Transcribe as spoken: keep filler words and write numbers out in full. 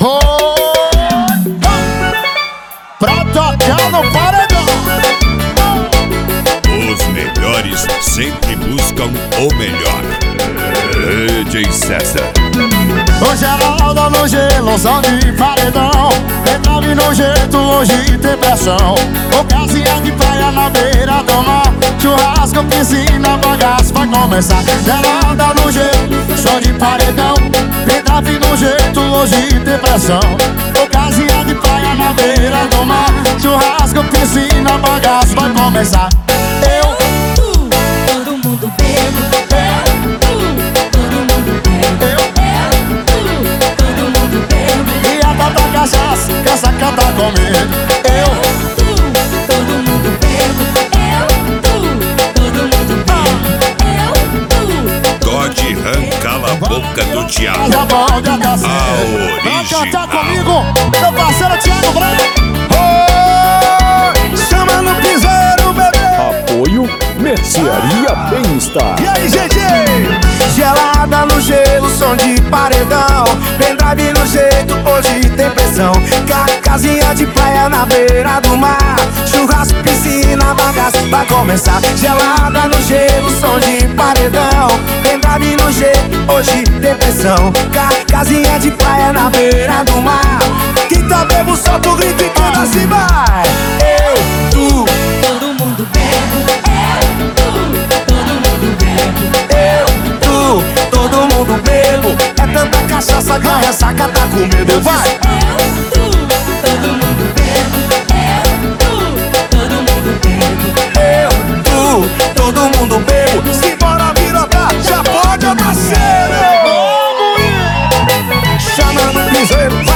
Oh, pra tocar no paredão. Os melhores sempre buscam o melhor. D J César. Hoje ela anda no gelo, som de paredão. Entrave no jeito, hoje tem pressão. Ocasião de praia na beira do mar. Churrasco, piscina, bagaço vai começar. Ela anda no gelo, som de paredão. Entrave no jeito, hoje tem pressão. Ocasião de praia na beira do mar. Churrasco, piscina, bagaço vai começar. Eu, todo mundo bebo. Cachaça, quer cantar comigo. Eu, tu, todo mundo bebo. Eu, tu, todo mundo bebo. Eu, tu. Todd Han, cala a boca do diabo. A vai cantar original. comigo, meu parceiro Thiago Branco. Oh, chama no piseiro, bebê. Apoio Mercearia Bem-Estar. E aí, G G? Gelada no gelo, som de paredão. Pendrive no jeito, hoje tem pressão. Ca casinha de praia na beira do mar. Churrasco, piscina, bagaço vai começar. Gelada no gelo, som de paredão. Pendrive no jeito, hoje tem pressão. Ca casinha de praia na beira do mar. Quem tá bebo, solta o grito e canta assim, vai. Eu, tu, todo mundo bebe. Eu, tu, todo mundo bebe. eu, tu, todo mundo bebo. É tanta cachaça que a ressaca tá com medo. Vai! Eu, tu, todo mundo bebe. Eu, tu, todo mundo bebe. Eu, tu, todo mundo bebo. Simbora virota, já pode, parceiro. Chama no piseiro.